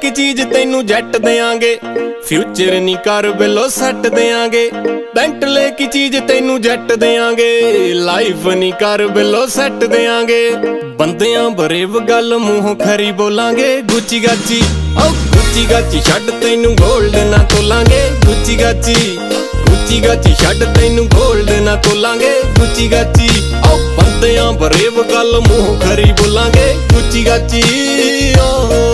ਕੀ ਚੀਜ਼ ਤੈਨੂੰ ਜੱਟ ਦੇਾਂਗੇ, ਫਿਊਚਰ ਨਹੀਂ ਕਰ ਬਿਲੋ ਸੱਟ ਦੇਾਂਗੇ। ਬੈਂਟਲੇ ਕੀ ਚੀਜ਼ ਤੈਨੂੰ ਜੱਟ ਦੇਾਂਗੇ, ਲਾਈਫ ਨਹੀਂ ਕਰ ਬਿਲੋ ਸੱਟ ਦੇਾਂਗੇ। ਬੰਦਿਆਂ ਬਰੇਵ ਗੱਲ ਮੂੰਹੋਂ ਖਰੀ ਬੋਲਾਂਗੇ, ਗੁੱਚੀ ਗਾਚੀ ਓ ਗੁੱਚੀ ਗਾਚੀ ਛੱਡ ਤੈਨੂੰ ਗੋਲਡ ਨਾ ਤੋਲਾਂਗੇ। ਗੁੱਚੀ ਗਾਚੀ ਗੁੱਚੀ ਗਾਚੀ ਛੱਡ ਤੈਨੂੰ ਗੋਲਡ ਨਾ ਤੋਲਾਂਗੇ। ਗੁੱਚੀ ਗਾਚੀ ਓ ਬੰਦਿਆਂ ਬਰੇਵ ਗੱਲ ਮੂੰਹੋਂ ਖਰੀ ਬੋਲਾਂਗੇ, ਗੁੱਚੀ ਗਾਚੀ ਓ।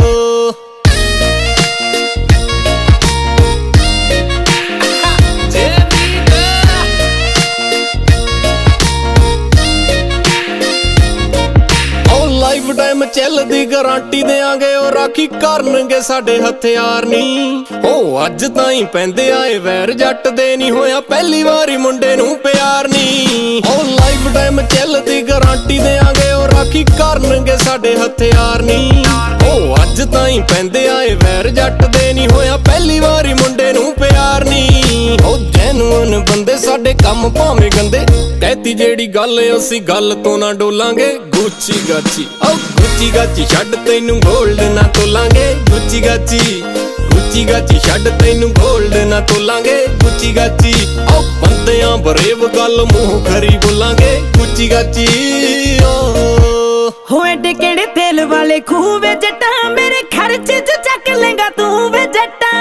ਲਾਈਫ ਟਾਈਮ ਚੱਲਦੀ ਗਾਰੰਟੀ ਦੇਾਂਗੇ, ਉਹ ਰਾਖੀ ਕਰਨਗੇ ਸਾਡੇ ਹਥਿਆਰ ਨੀ। ਉਹ ਅੱਜ ਤਾਈਂ ਪੈਂਦੇ ਆਏ ਵੈਰ, ਜੱਟ ਦੇ ਨਹੀਂ ਹੋਇਆ ਪਹਿਲੀ ਵਾਰੀ ਮੁੰਡੇ ਨੂੰ ਪਿਆਰ ਨੀ। ਉਹ ਲਾਈਫ ਟਾਈਮ ਚੱਲਦੀ ਗਾਰੰਟੀ ਦੇਾਂਗੇ, ਉਹ ਰਾਖੀ ਕਰਨਗੇ ਸਾਡੇ ਹਥਿਆਰ ਨੀ। ਉਹ ਅੱਜ ਤਾਈਂ ਪੈਂਦੇ ਆਏ ਵੈਰ, ਜੱਟ ਦੇ ਨਹੀਂ ਹੋਇਆ ਪਹਿਲੀ ਵਾਰੀ ਮੁੰਡੇ ਨੂੰ ਪਿਆਰ ਨੀ। ਉਹ ਜੈਨੂਨ ਬੰਦੇ ਸਾਡੇ ਕੰਮ ਭਾਵੇਂ ਗੰਦੇ, ਕਹਿਤੀ ਜਿਹੜੀ ਗੱਲ ਅਸੀਂ ਗੱਲ ਤੋਂ ਨਾ ਡੋਲਾਂਗੇ। ਗੁੱਚੀ ਗਾਚੀ ਓ ਗੁੱਚੀ ਗਾਚੀ ਛੱਡ ਤੈਨੂੰ ਗੋਲਡ ਨਾ ਤੋਲਾਂਗੇ। ਗੁੱਚੀ ਗਾਚੀ ਗੁੱਚੀ ਗਾਚੀ ਛੱਡ ਤੈਨੂੰ ਗੋਲਡ ਨਾ ਤੋਲਾਂਗੇ। ਗੁੱਚੀ ਗਾਚੀ ਓ ਬੰਦਿਆਂ ਬਰੇਵ ਗੱਲ ਮੂੰਹ ਖਰੀ ਬੋਲਾਂਗੇ, ਗੁੱਚੀ ਗਾਚੀ ਓ। ਹੋ ਐਡੇ ਕਿਹੜੇ ਤੇਲ ਵਾਲੇ ਖੂਹ ਵੇ ਜੱਟਾਂ, ਮੇਰੇ ਖਰਚੇ ਚ ਚੱਕ ਲੇਗਾ ਤੂੰ ਵੇ ਜੱਟਾਂ।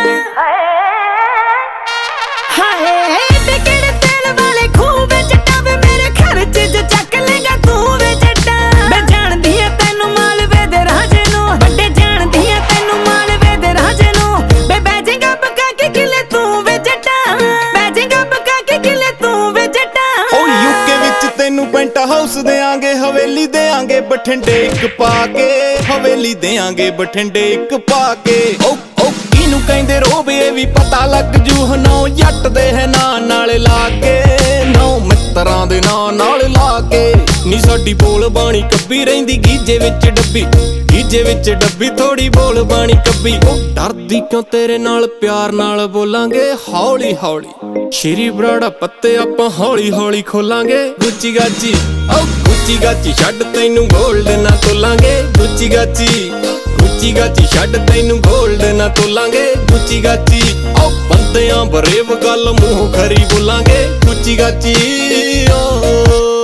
ਹਾਏ ਐਡੇ ਕਿਹੜੇ ਤੇਲ ਵਾਲੇ ਖੂਹ ਵੇ ਜੱਟਾਂ, ਵੇ ਮੇਰੇ ਖਰਚੇ ਚ ਚੱਕ ਲੇਗਾ ਤੂੰ ਵੇ ਜੱਟਾਂ। ਮੈਂ ਜਾਣਦੀ ਆ ਤੈਨੂੰ ਮਾਲਵੇ ਦੇ ਰਾਜੇ ਨੂੰ, ਵੱਡੇ ਜਾਣਦੀ ਆ ਤੈਨੂੰ ਮਾਲਵੇ ਦੇ ਰਾਜੇ ਨੂੰ। ਬੇ ਬਹਿ ਜਾਏਗਾ ਬਕਾ ਕੇ ਕਿਲੇ ਤੂੰ ਵੇ ਜੱਟਾਂ, ਬਹਿ ਜਾਏਗਾ ਬਕਾ ਕੇ ਕਿਲੇ ਤੂੰ ਵੇ ਜੱਟਾਂ। ਓ ਯੂਕੇ ਵਿੱਚ ਤੈਨੂੰ ਪੈਂਟ ਹਾਊਸ ਦੇਾਂਗੇ, ਹਵੇਲੀ ਦੇਾਂਗੇ ਬਠਿੰਡੇ ਇੱਕ ਪਾ ਕੇ। ਹਵੇਲੀ ਦੇਾਂਗੇ ਬਠਿੰਡੇ ਇੱਕ ਪਾ ਕੇ। ਓ ਕਿਹਨੂੰ ਕਹਿੰਦੇ ਰੋਬ ਇਹ ਵੀ ਪਤਾ ਲੱਗ ਜੂ, ਨੌ ਜੱਟ ਦੇ ਹੈ ਨਾਂ ਨਾਲ ਲਾ ਕੇ, ਨੌ ਮਿੱਤਰਾਂ ਦੇ ਨਾਂ ਨਾਲ ਲਾ ਕੇ। ਨੀ ਸਾਡੀ ਬੋਲ ਬਾਣੀ ਕੱਬੀ ਰਹਿੰਦੀ ਗੀਜੇ ਵਿੱਚ ਡੱਬੀ, ਗੀਜੇ ਵਿੱਚ ਡੱਬੀ ਥੋੜੀ ਬੋਲ ਬਾਣੀ ਕੱਬੀ। ਉਹ ਡਰਦੀ ਕਿਉਂ ਤੇਰੇ ਨਾਲ ਪਿਆਰ ਨਾਲ ਬੋਲਾਂਗੇ, ਹੌਲੀ ਹੌਲੀ ਸ਼੍ਰੀ ਬਰਾੜਾ ਪੱਤੇ ਆਪਾਂ ਹੌਲੀ ਹੌਲੀ ਖੋਲਾਂਗੇ। ਗੁੱਚੀ ਗਾਚੀ ਓ ਗੁੱਚੀ ਗਾਚੀ ਛੱਡ ਤੈਨੂੰ ਗੋਲਡ ਨਾ ਤੋਲਾਂਗੇ। ਗੁੱਚੀ ਗਾਚੀ ਗੁੱਚੀ ਗਾਚੀ ਛੱਡ ਤੈਨੂੰ ਗੋਲਡ ਨਾ ਤੋਲਾਂਗੇ। ਗੁੱਚੀ ਗਾਚੀ ਓ ਬੰਦਿਆਂ ਬਰੇਵ ਗੱਲ ਮੂੰਹ ਖਰੀ ਬੋਲਾਂਗੇ, ਗੁੱਚੀ ਗਾਚੀ ਓ।